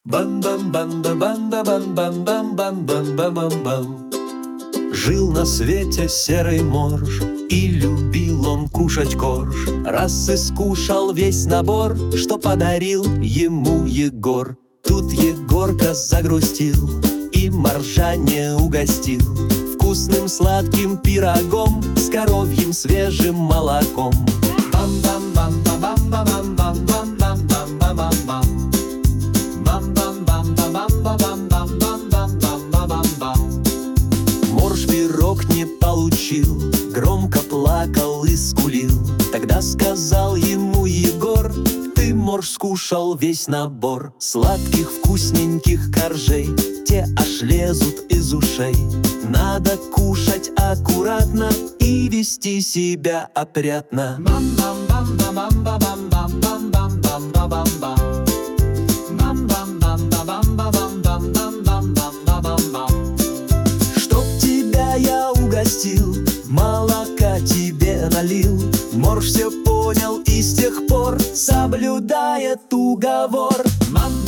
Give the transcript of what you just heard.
Бам-бам-бам-да-бам-да-бам-бам-бам-бам-бам-бам-бам-бам. Жил на свете серый морж, и любил он кушать корж. Раз и скушал весь набор, что подарил ему Егор. Тут Егорка загрустил и моржа не угостил вкусным сладким пирогом с коровьим свежим молоком. Морж пирог не получил, громко плакал и скулил. Тогда сказал ему Егор: ты, морж, скушал весь набор сладких вкусненьких коржей, те аж лезут из ушей. Надо кушать аккуратно и вести себя опрятно. Чтоб тебя я угостил, молока тебе налил. Морж все понял и с тех пор соблюдает уговор.